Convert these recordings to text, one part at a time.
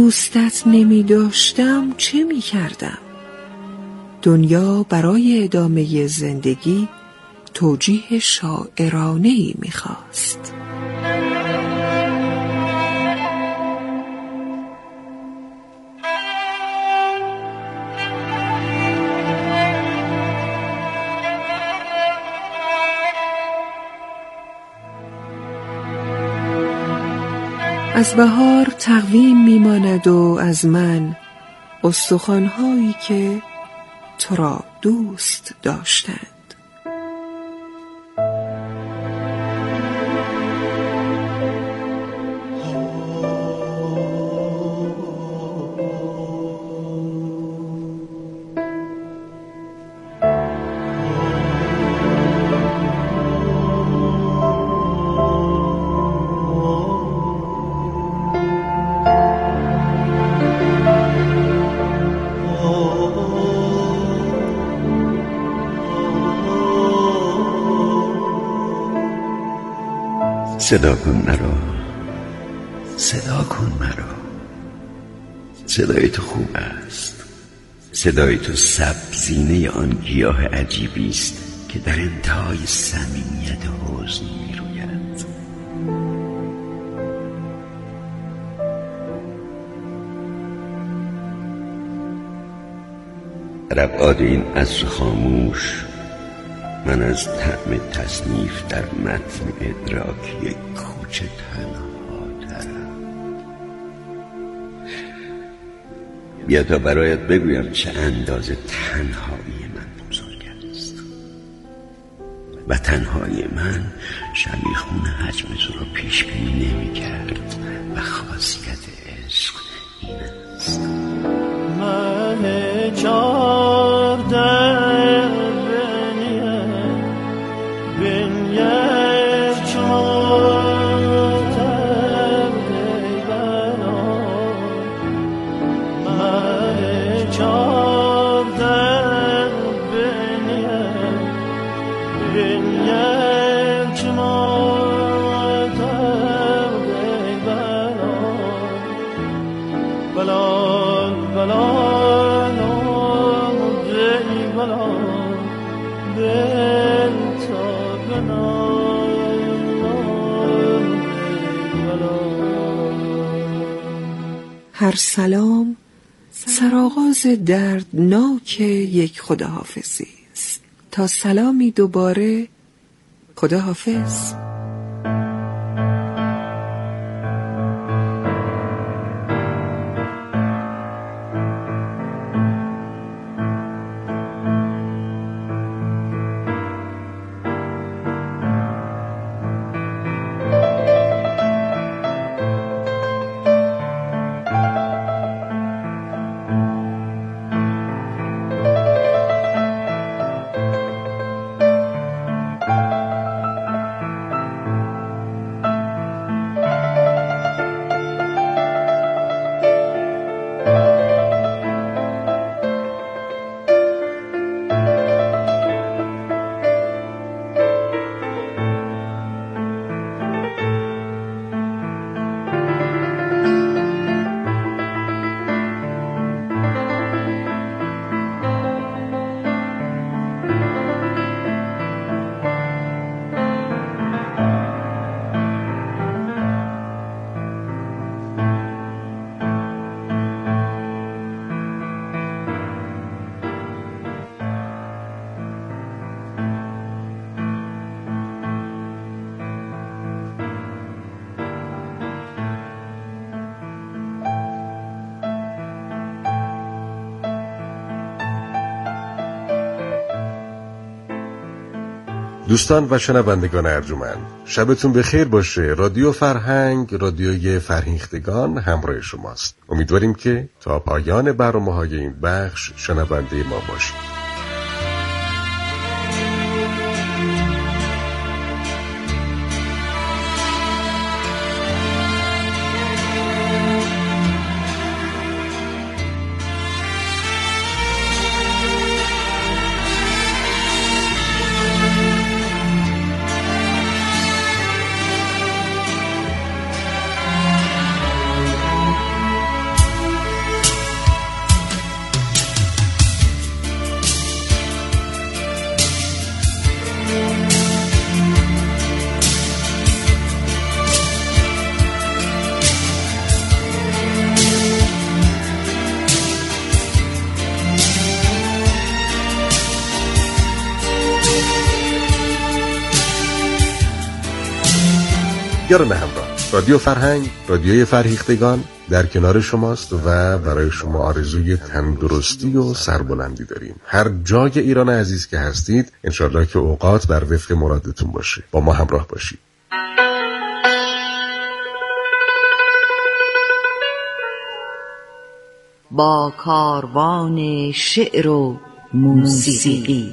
دوستت نمی داشتم چه می کردم؟ دنیا برای ادامه زندگی توجیه شاعرانه‌ای می خواست. از بهار تقویم میماند و از من استخوان‌هایی که تو را دوست داشتند. صدا کن مرا، صدا کن مرا. صدای تو خوب است. صدای تو سبزینه آن گیاه عجیبی است که در انتهای صمیمیت حزن می روید. در ابعاد این عصر خاموش من از طعم تصنیف در متن ادراکی کوچه تنهاترم. بیا تا برایت بگویم چه اندازه تنهایی من بزرگ است. و تنهایی من شبیخون حجم تو را پیش بینی نمی کرد و خاصیت عشق این است. من چارده هر سلام سرآغاز دردناک یک خداحافظی است. تا سلامی دوباره، خداحافظ. دوستان و شنوندگان ارجمند، شبتون بخیر باشه. رادیو فرهنگ، رادیوی فرهیختگان همراه شماست. امیدواریم که تا پایان برنامه‌های این بخش شنونده ما باشید. یاران همراه، رادیو فرهنگ، رادیوی فرهیختگان در کنار شماست و برای شما آرزوی تندرستی و سربلندی داریم. هر جای ایران عزیز که هستید انشالله که اوقات بر وفق مرادتون باشه. با ما همراه باشید. با کاروان شعر و موسیقی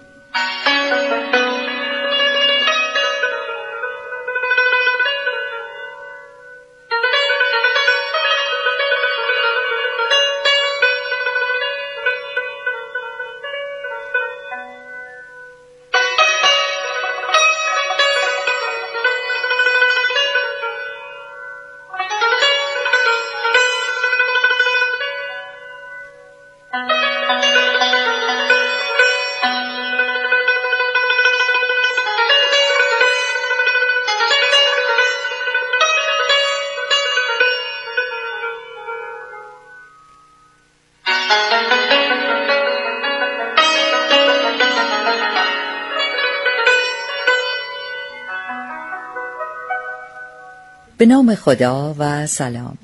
به نام خدا و سلام.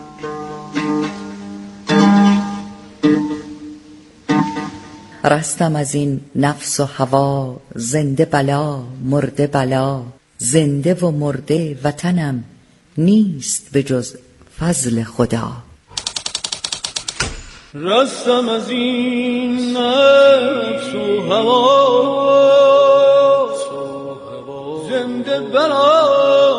رستم از این نفس و هوا، زنده بلا مرده بلا، زنده و مرده وطنم نیست به جز فضل خدا. رستم از این نفس و هوا، زنده بلا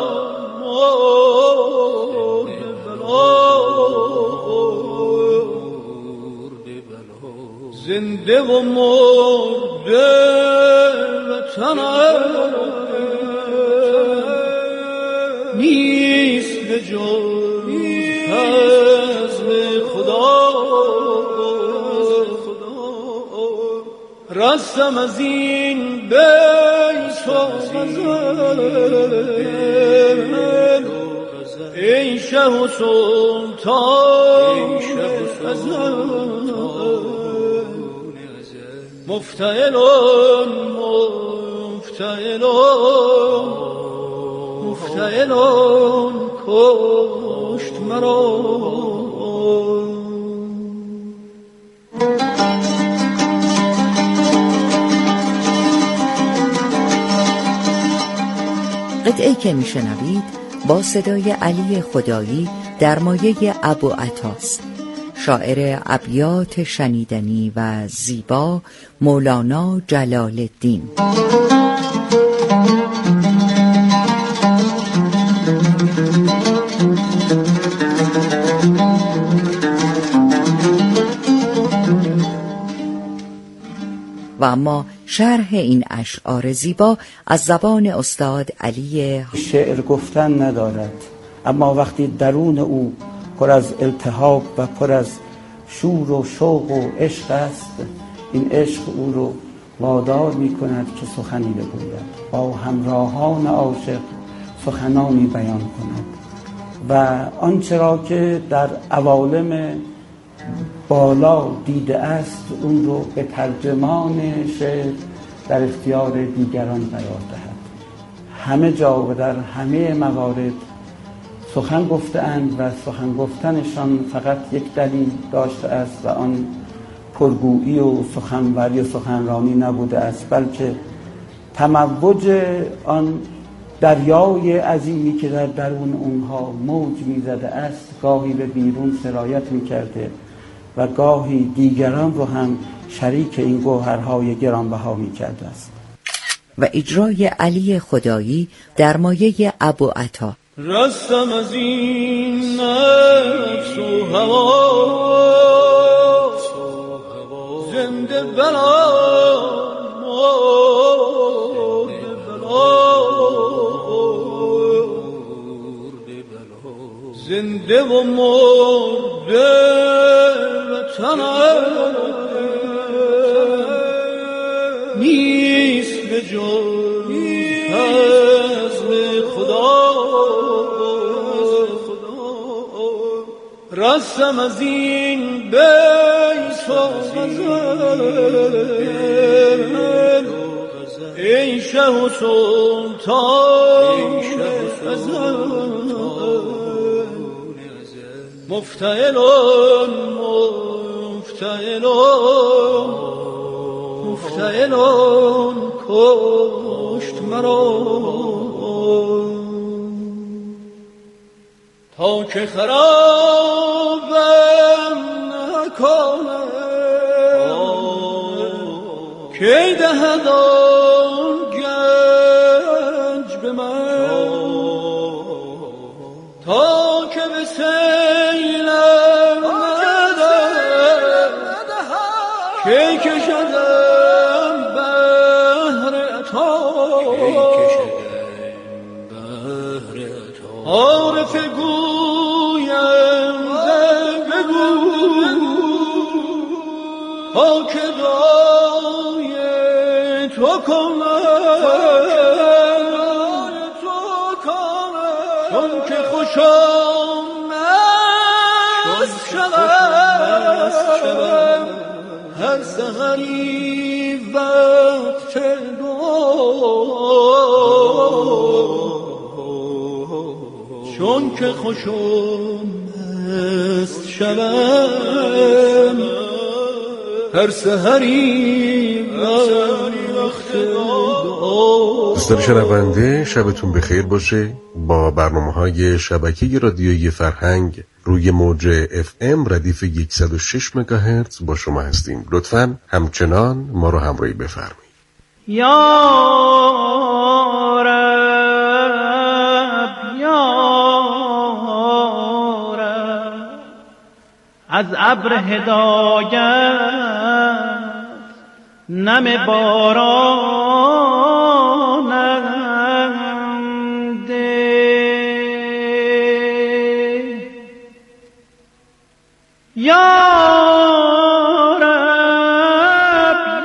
زنده و مرده وطنم نیست به جز فضل خدا. رستم از این بیت و غزل، ای شه و سلطان مفتعلون مفتعلون کشت مرا. قطعه‌ای که میشنوید با صدای علی خدایی در مایه ابوعطاست. شاعر ابیات شنیدنی و زیبا مولانا جلال الدین. و اما شرح این اشعار زیبا از زبان استاد علی. شعر گفتن ندارد، اما وقتی درون او پر از التهاب و پر از شور و شوق و عشق است، این عشق او رو وادار می کند که سخنی بگوید، با همراهان عاشق سخنانی بیان کند و آنچه را که در عوالم بالا دیده است اون رو به ترجمان شعر در اختیار دیگران قرار دهد. همه جا و در همه موارد سخن گفتند و سخن گفتنشان فقط یک دلیل داشته است و آن پرگویی و سخنوری و سخنرانی نبوده است، بلکه تموج آن دریای عظیمی که در درون اونها موج میزده است گاهی به بیرون سرایت میکرده و گاهی دیگران رو هم شریک این گوهرهای گرانبها میکرده است. و اجرای علی خدایی در مایه ابوعطا. رستم از این نفس و هوا، زنده بلا مرده بلا، زنده و مرده وطنم نیست به جز فضل خدا. رستم از این بیت و غزل، ای شه و سلطان مفتعلون کشت مرا تا که خرابم نکنه کی دهد آن گنج به من تا که به سیلم ندهد کی کشدم بهر عطا عارف گویم بگو تا که دای تو کنم چون که خوشم مست شدم هر سحری وقت چون که خوشم مست شدم هر سحری وقت دوستان شنونده، شبتون بخیر باشه. با برنامه‌های شبکه رادیویی فرهنگ روی موج FM ردیف 106 مگاهرتز با شما هستیم. لطفاً همچنان ما رو همراهی بفرمایید. یا رب از ابر هدایت نم بارانم ده یا رب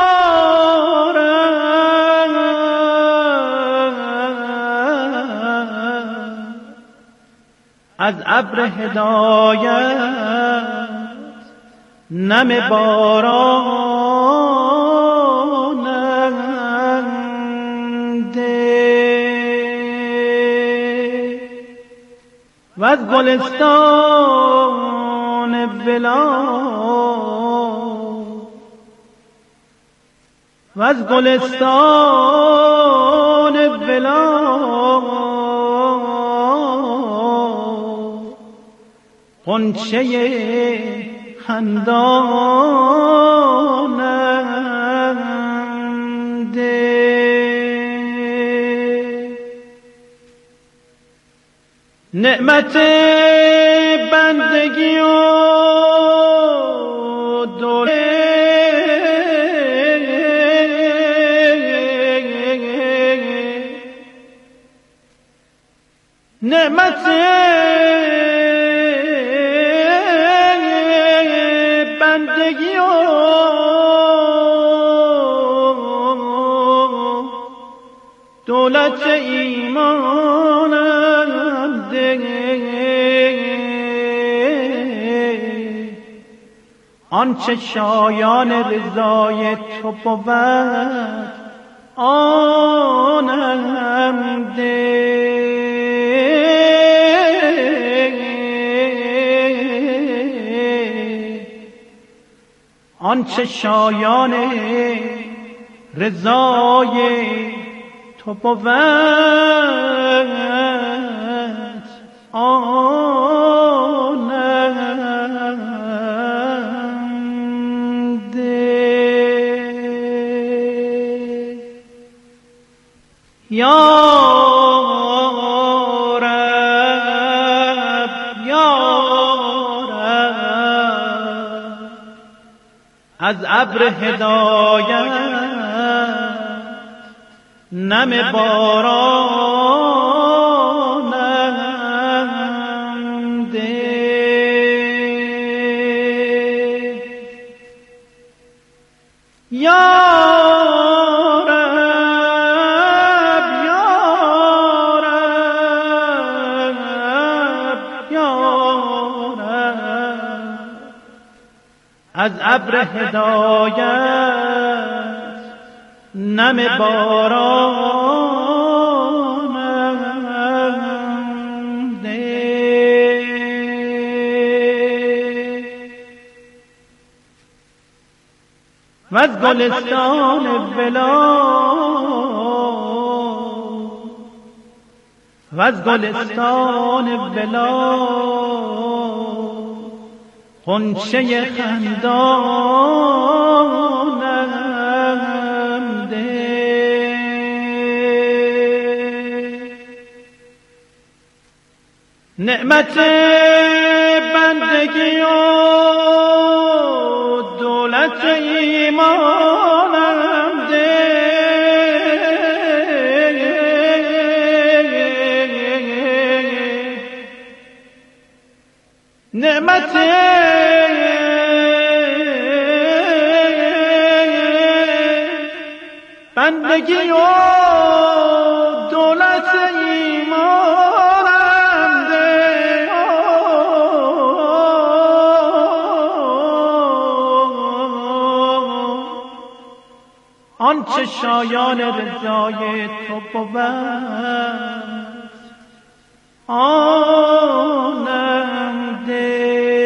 از ابر هدایت نم بارانم ده و از گلستان ولا غنچه خندانم ده نعمت بندگی و نعمت بندگی و دولت ایمانم ده آنچه شایان رضای تو بود آنم ده آنچه شایان رضای تو بود آنم ده یا از ابر هدایت نم بارانم ده یا از ابر هدایت نم بارانم و از گلستان بلا و از گلستان بلا غنچه خندانم ده. نعمت بندگی و دولت ایمانم ده. نعمت بندگی و دولت ایمانم ده. آنچه شایان رضای تو بود آنم ده.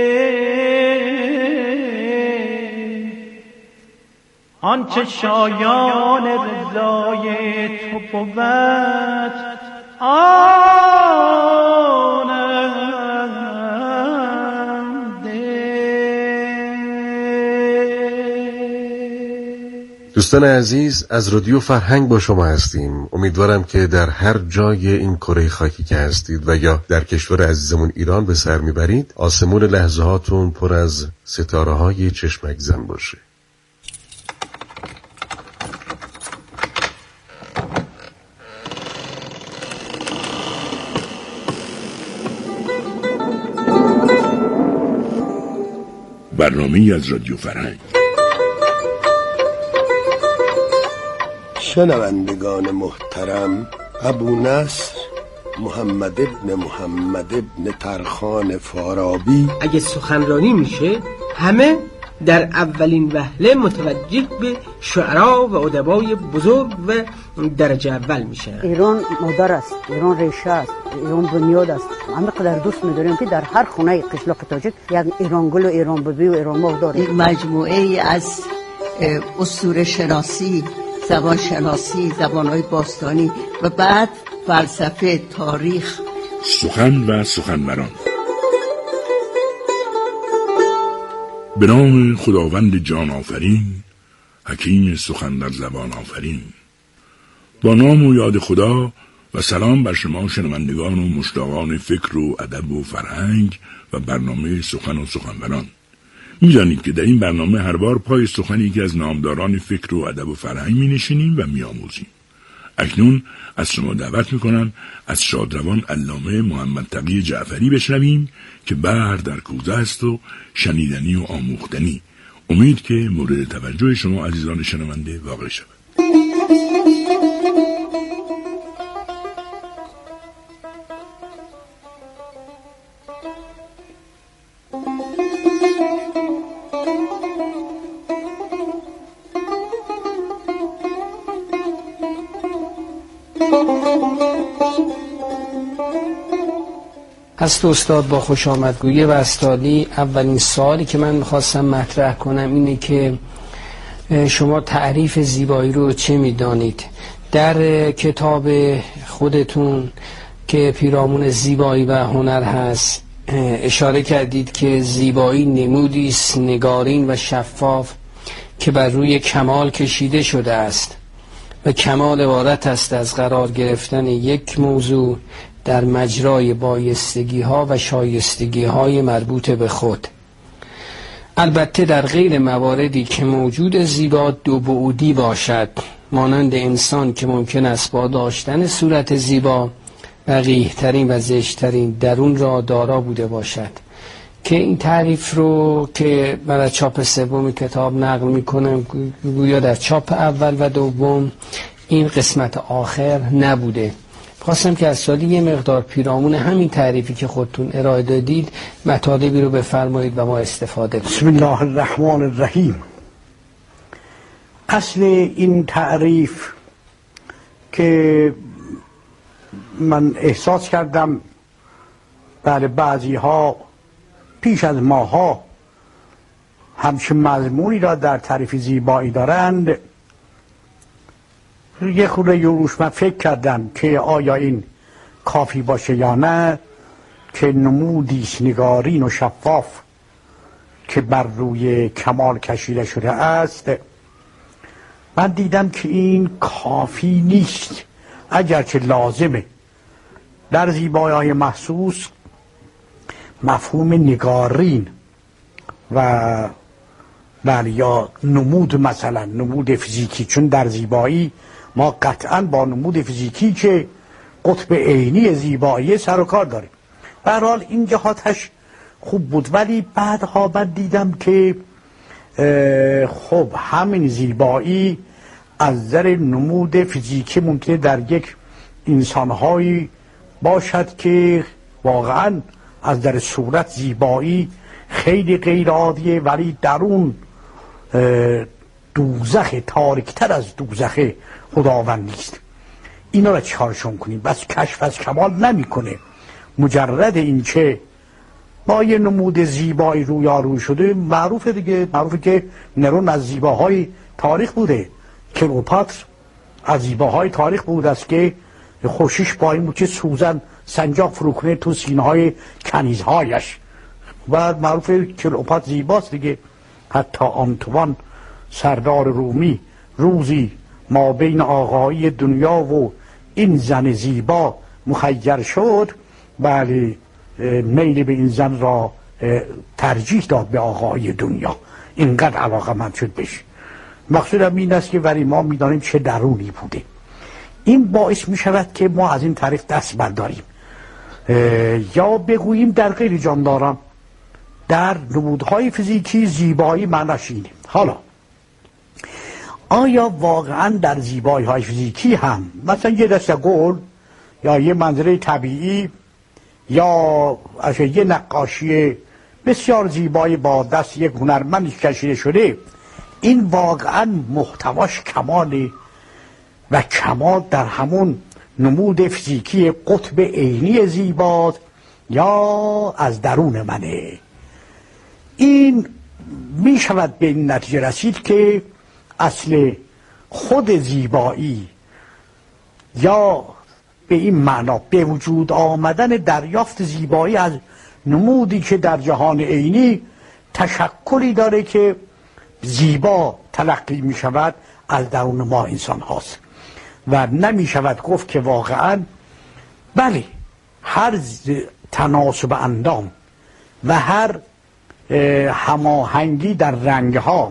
آنچه شایان رضای تو بود آنم ده. دوستان عزیز، از رادیو فرهنگ با شما هستیم. امیدوارم که در هر جای این کره خاکی که هستید و یا در کشور عزیزمون ایران به سر میبرید، آسمون لحظه هاتون پر از ستاره های چشمک زن باشه. برنامه‌ای از رادیو فرهنگ. شنوندگان محترم، ابو نصر محمد ابن محمد ابن ترخان فارابی اگه سخنرانی میشه همه در اولین وهله متوجه به شعرا و ادبای بزرگ و درجه اول میشن. ایران مادر است، ایران ریشه است، ایران بنیاد است. همه قدر دوست می‌داریم که در هر خونه قشلاق تاجیک یک ایران گل و ایران ببی و ایران ماه داریم. یک مجموعه از اسطوره شناسی، زبان شناسی، زبان‌های باستانی و بعد فلسفه، تاریخ، سخن و سخنوران. به نام خداوند جان آفرین، حکیم سخن در زبان آفرین. با نام و یاد خدا و سلام بر شما شنوندگان و مشتاقان فکر و ادب و فرهنگ و برنامه سخن و سخنوران. می‌دانید که در این برنامه هر بار پای سخنی که از نامداران فکر و ادب و فرهنگ می‌نشینیم و می‌آموزیم. اکنون از شما دعوت می‌کنم از شادروان علامه محمد تقی جعفری بشنویم که بحر در کوزه است و شنیدنی و آموختنی. امید که مورد توجه شما عزیزان شنونده واقع شود. هست استاد با خوش آمدگویی و استادی. اولین سوالی که من میخواستم مطرح کنم اینه که شما تعریف زیبایی رو چه میدانید؟ در کتاب خودتون که پیرامون زیبایی و هنر هست اشاره کردید که زیبایی نمودی است نگارین و شفاف که بر روی کمال کشیده شده است و کمال عبارت است از قرار گرفتن یک موضوع در مجرای بایستگی ها و شایستگی های مربوط به خود. البته در غیر مواردی که موجود زیبا دو بعدی باشد، مانند انسان که ممکن است با داشتن صورت زیبا قبیح‌ترین و زشت‌ترین درون را دارا بوده باشد، که این تعریف رو که برای چاپ سوم کتاب نقل میکنم گویا در چاپ اول و دوم این قسمت آخر نبوده. خواستم که از سالی یه مقدار پیرامون همین تعریفی که خودتون ارائه دادید مطالبی رو بفرمایید و ما استفاده کنیم. بسم الله الرحمن الرحیم. اصل این تعریف که من احساس کردم بعضی ها پیش از ماها همچین مضمونی را در تعریف زیبایی دارند، یه خورده روش من فکر کردم که آیا این کافی باشه یا نه که نمودیست نگارین و شفاف که بر روی کمال کشیده شده است. من دیدم که این کافی نیست، اگرچه لازمه. در زیبایی‌های محسوس مفهوم نگارین و یا نمود، مثلا نمود فیزیکی، چون در زیبایی ما قطعا با نمود فیزیکی که قطب عینی زیبایی سر و کار داریم. به هر حال این جهاتش خوب بود، ولی بعدها من دیدم که خب همین زیبایی از نظر نمود فیزیکی ممکنه در یک انسانهایی باشد که واقعا از در صورت زیبایی خیلی غیر عادیه، ولی درون دوزخ، تاریکتر از دوزخ خداوند نیست. اینا را چیکارشون کنیم؟ بس کشف از کمال نمیکنه، مجرد این که با یه نمود زیبایی رویارو شده. معروفه دیگه، معروفه که نرون از زیباهای تاریخ بوده، کلئوپاتر از زیباهای تاریخ بود است که خوشیش با این بود که سوزن سنجاق فرو کنه تو سینه‌های کنیزهایش. و معروفه کلئوپاتر زیباست دیگه. حتی آنتوان سردار رومی روزی ما بین آقایی دنیا و این زن زیبا مخیر شد، بله میل به این زن را ترجیح داد به آقای دنیا، اینقدر علاقه‌مند شد بهش. مقصودم این است که ولی ما میدانیم چه درونی بوده. این باعث می شود که ما از این طریق دست برداریم یا بگوییم در غیر جانداران در نمودهای فیزیکی زیبایی معناش اینه. حالا آیا واقعا در زیبایی های فیزیکی هم مثلا یه دسته گل یا یه منظره طبیعی یا یه نقاشی بسیار زیبایی با دست یک هنرمند کشیده شده، این واقعا محتواش کماله و کمال در همون نمود فیزیکی قطب عینی زیباست یا از درون منه؟ این می شود به این نتیجه رسید که اصل خود زیبایی یا به این معنا به وجود آمدن دریافت زیبایی از نمودی که در جهان عینی تشکلی داره که زیبا تلقی می شود از درون ما انسان هاست و نمی شود گفت که واقعا بله هر تناسب اندام و هر هماهنگی در رنگ ها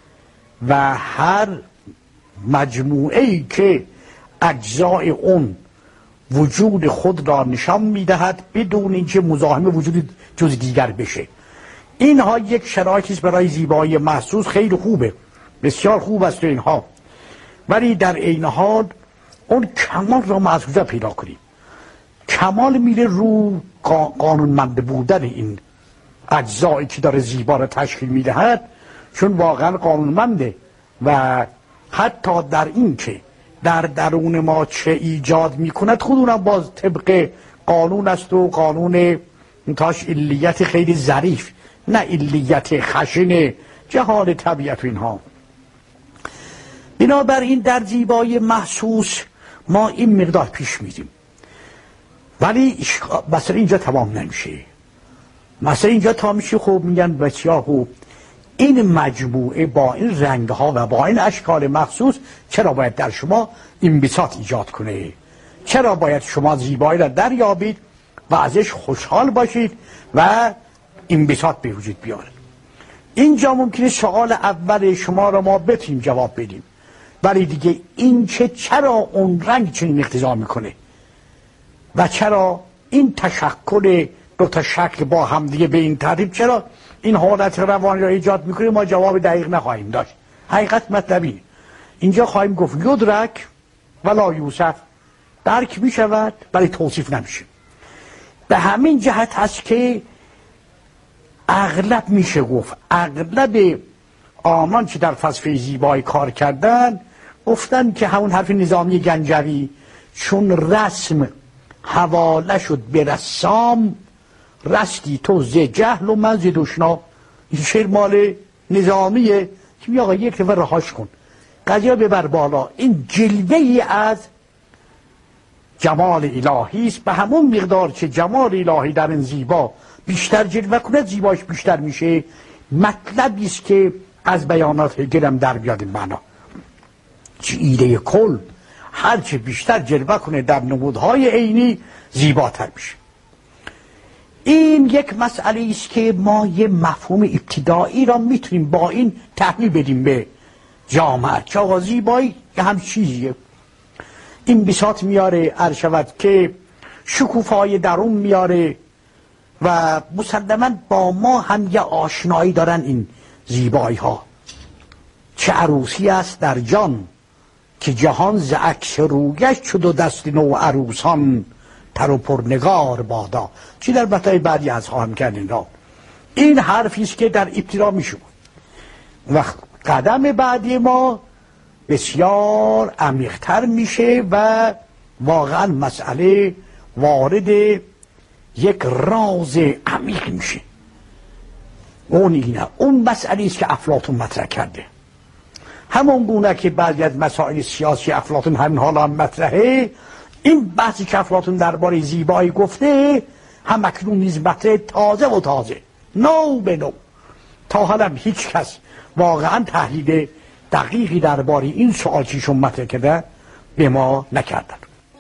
و هر مجموعه‌ای که اجزای اون وجود خود را نشان میدهد بدون اینکه مزاحم وجود جز دیگر بشه، اینها یک شرایطی برای زیبایی محسوس خیلی خوبه، بسیار خوب است اینها. ولی در عین حال اون کمال را ما از کجا پیدا کنیم؟ کمال میره رو قانونمند بودن این اجزایی که داره زیبا را تشکیل میدهد، چون واقعا قانونمنده و حتی در این که در درون ما چه ایجاد میکند خود اونم باز طبق قانون است و قانون تاش علیت خیلی ظریف، نه علیت خشن جهان طبیعت و اینها. بنابراین در زیبایی محسوس ما این مقدار پیش میدیم، ولی مثلا اینجا تمام نمیشه. مثلا اینجا تا میشه خب میگن بسیار خوب این مجموعه با این رنگ ها و با این اشکال مخصوص چرا باید در شما انبساط ایجاد کنه؟ چرا باید شما زیبایی را دریابید و ازش خوشحال باشید و انبساط به وجود بیاره؟ اینجا ممکنه سوال اول شما را ما بتونیم جواب بدیم، ولی دیگه این چرا اون رنگ چنین اقتضا میکنه و چرا این تشکل دو تا شکل با هم دیگه به این ترتیب چرا این حالت روانی را ایجاد میکنه؟ ما جواب دقیق نخواهیم داشت. حقیقت مطلبی اینجا خواهیم گفت یدرک ولا یوصف، درک میشود ولی توصیف نمیشه. به همین جهت هست که اغلب میشه گفت اغلب آنان که در فلسفه زیبایی کار کردن گفتن که همون حرف نظامی گنجوی چون رسم حواله شد به رسام، رستی تو ز جهل و من ز دشنا. این شعر مال نظامیه که می آقا یک دفعه رهاش کن، قضیه ببر بالا. این جلوه ای از جمال الهی است، به همون مقدار که جمال الهی در این زیبا بیشتر جلوه کنه زیباش بیشتر میشه. مطلبی است که از بیانات هگل در بیاد این معنا، چه ایده کل هرچه بیشتر جلوه کنه در نمودهای عینی زیباتر میشه. این یک مسئله است که ما یه مفهوم ابتدایی را میتونیم با این تحمیل بدیم به جامعه که آقا زیبایی هم چیزیه. این بساط میاره عرشود که شکوفای درون میاره و مسلماً با ما هم یه آشنایی دارن این زیبایی ها. چه عروسی است در جان که جهان ز عکس رویش شد و دست نو عروسان تر و پرنگار بادا. چی در بطای بعدی از خواهم کردین را این حرفی است که در ابتدا میشه. وقت قدم بعدی ما بسیار عمیق‌تر میشه و واقعا مسئله وارد یک راز عمیق میشه. اون مسئله است که افلاطون مطرح کرده، همون گونه که بعضی از مسائل سیاسی افلاطون همین حالا هم مطرحه. این بحثی که افلاطون درباره زیبایی گفته هم اکنون نیز مطرح، تازه و تازه، نو به نو. تا حالا هیچ کس واقعا تحلیل دقیقی درباره این سوال چیشون مطرح کرده به ما نکردن.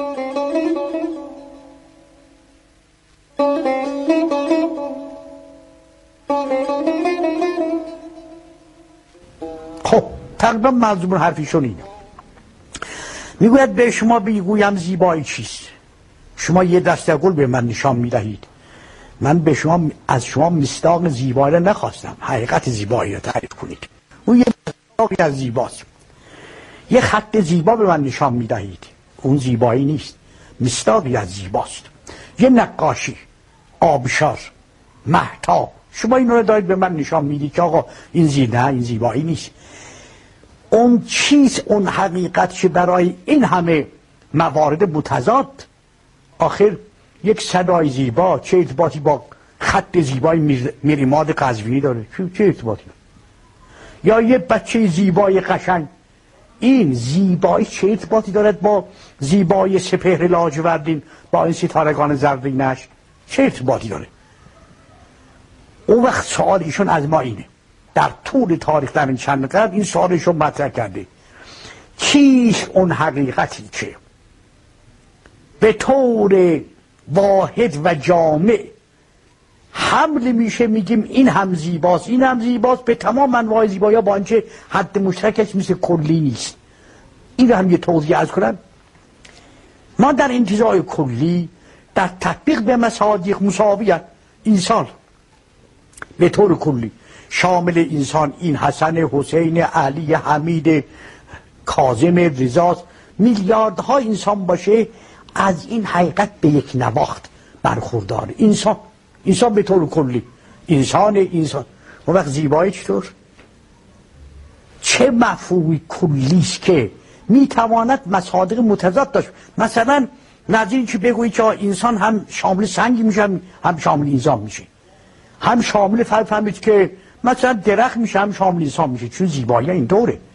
خب تقریبا منظوم حرفیشون اینه. میگوید به شما بگویم زیبایی چیست، شما یه دسته گل به من نشان میدهید. من به شما از شما مصداق زیبایی را نخواستم، حقیقت زیبایی را تعریف کنید. اون یه مصداقی از زیباست. یه خط زیبا به من نشان میدهید، اون زیبایی نیست، مصداقی از زیباست. یه نقاشی، آبشار، مهتاب، شما این رو دارید به من نشان میدید که آقا این نه، این زیبایی نیست. اون چیز، اون حقیقت که برای این همه موارد متضاد، آخر یک صدای زیبا چه ارتباطی با خط زیبای میرماد قزوینی داره؟ چه ارتباطی؟ یا یه بچه زیبای قشنگ، این زیبایی چه ارتباطی دارد با زیبای سپهر لاجوردین، با این ستارگان زرینش چه ارتباطی داره؟ اون وقت سوال ایشون از ما اینه، در طول تاریخ در این چند قرن این سوالشون مطرح کرده، چیست اون حقیقتی که به طور واحد و جامع حمل میشه، میگیم این هم زیباست، این هم زیباست، به تمام انواع زیبایی ها، با اینکه حد مشترکش مثل کلی نیست. این رو هم یه توضیح از کنم. ما در انتزاع کلی در تطبیق به مصادیق مساویت انسان به طور کلی شامل انسان این حسن، حسین، علی، حمید، کاظم، رضا، میلیاردها انسان باشه، از این حقیقت به یک نواخت برخوردار. انسان به طور کلی انسان. اون وقت زیبایی چطور؟ چه مفهومی کلیست که میتواند مصادیق متضاد داشت؟ مثلا نظیر که بگویی که انسان هم شامل سنگ میشه، هم شامل انسان میشه، هم شامل فهمید که مثلا درخت میشه، هم شامل انسان میشه، چون زیبایی این طوره.